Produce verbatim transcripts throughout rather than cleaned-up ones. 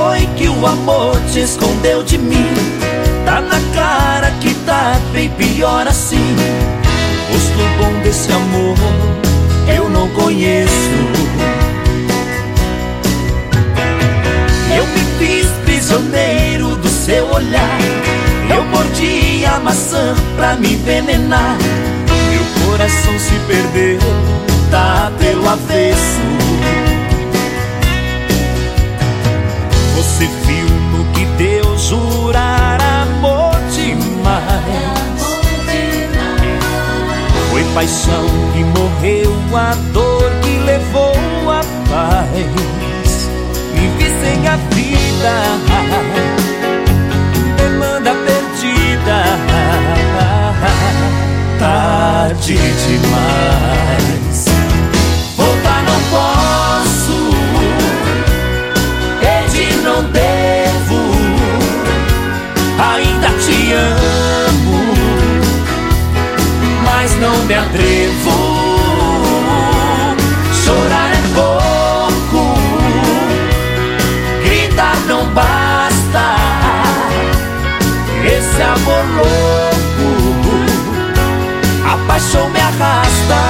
foi que o amor te escondeu de mim? Tá na cara que tá bem pior assim. O gosto bom desse amor eu não conheço. Eu me fiz prisioneiro do seu olhar. Eu mordi a maçã pra me envenenar. Meu coração se perdeu, tá pelo avesso. Você viu no que Deus jurar amor demais. Foi paixão que morreu, a dor que levou a paz. Me vi sem a vida, demanda perdida. Tarde demais. Voltar não posso, pedir não devo. Ainda te amo, mas não me atrevo. Chorar é pouco, gritar não basta. Esse amor louco, a paixão me arrasta.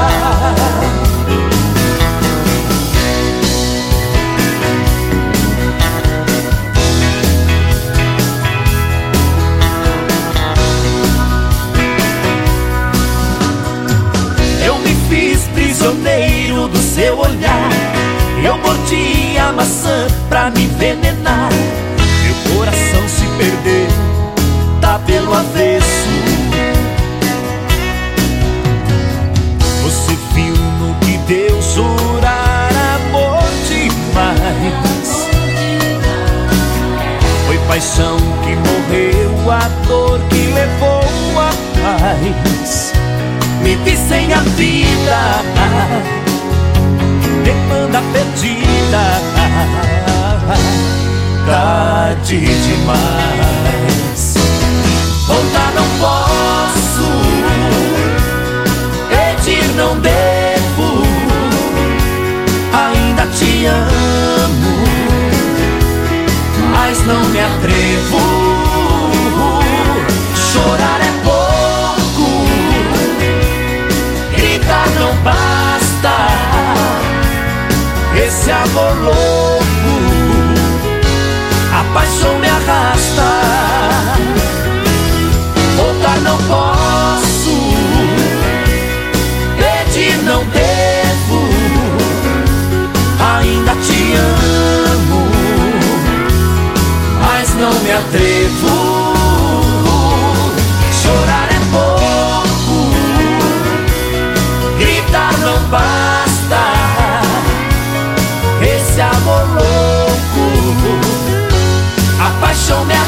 Eu me fiz prisioneiro do seu olhar. Eu mordi a maçã pra me envenenar. Meu coração se perdeu, tá pelo avesso. Você viu no que Deus jurar amor demais. Foi paixão que morreu, a dor que levou a paz. Me vi sem a vida, demanda perdida. Tarde demais. Voltar não posso, pedir não devo. Ainda te amo, mas não me atrevo. Chorar é pouco, gritar não basta. Esse amor louco, a paixão me arrasta. Voltar não posso, pedir não devo. Ainda te amo, mas não me atrevo. Chorar é pouco, gritar não basta. Esse amor louco, a paixão me